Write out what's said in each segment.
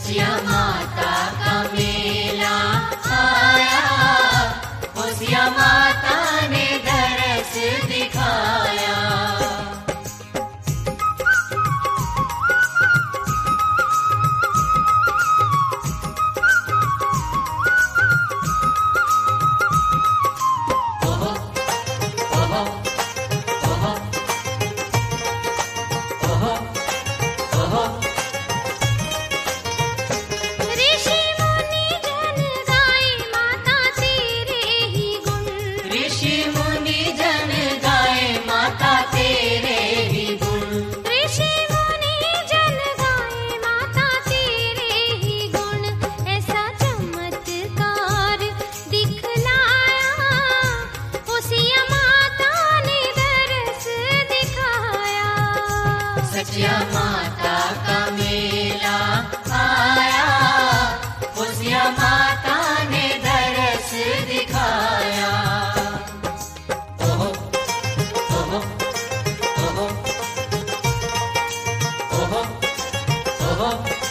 सचिया माता का मेला आया, होसिया माता ने दरस दिखाया। सचिया माता का मेला आया, होसिया माता ने दरस दिखाया। ओहो ओहो ओहो ओहो ओहो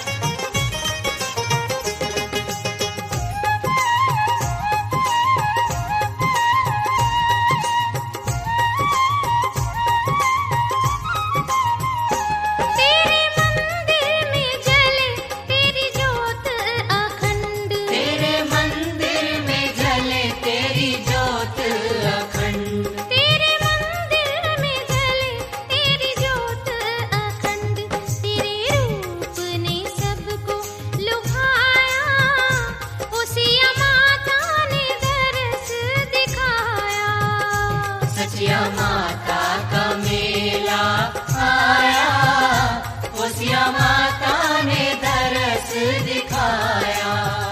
सचिया माता का मेला आया, होसिया माता ने दरस दिखाया।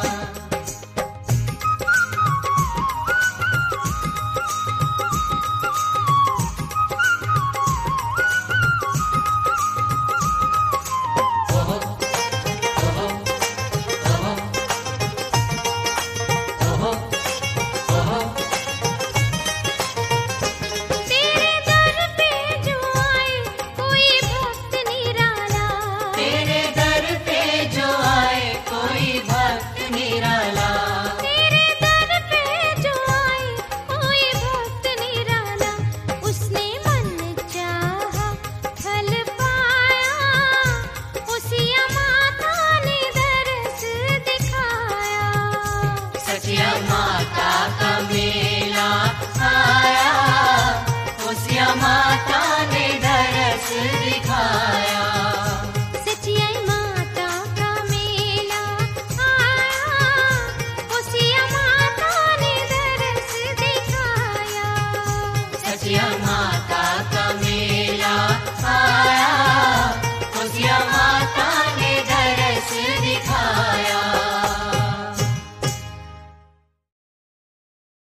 ओहो ओहो ओहो ओहो ओहो सचिया माता का मेला आया, होसिया माता ने दरस दिखाया। सचिया माता का मेला आया, होसिया माता ने दरस दिखाया। सचिया